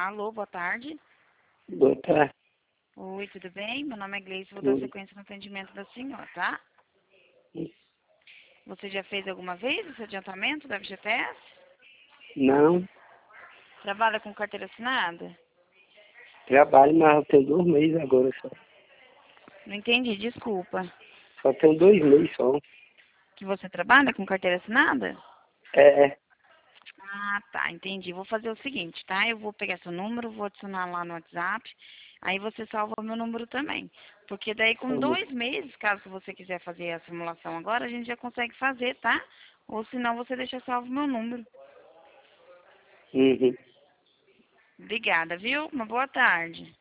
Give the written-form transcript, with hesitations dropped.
Alô, boa tarde. Boa tarde. Oi, tudo bem? Meu nome é Gleice, vou dar sequência no atendimento da senhora, tá? Você já fez alguma vez esse adiantamento da FGTS? Não, Trabalha com carteira assinada? trabalho, mas eu tenho 2 meses agora só. Não entendi, desculpa. Só tenho 2 meses só. Que você trabalha com carteira assinada? É, Ah, tá, entendi. Vou fazer o seguinte, tá? Eu vou pegar seu número, vou adicionar lá no WhatsApp, aí você salva o meu número também. Porque daí com 2 meses, caso você quiser fazer a simulação agora, a gente já consegue fazer, tá? Ou senão você deixa salvo o meu número. uhum. Obrigada, viu? Uma boa tarde.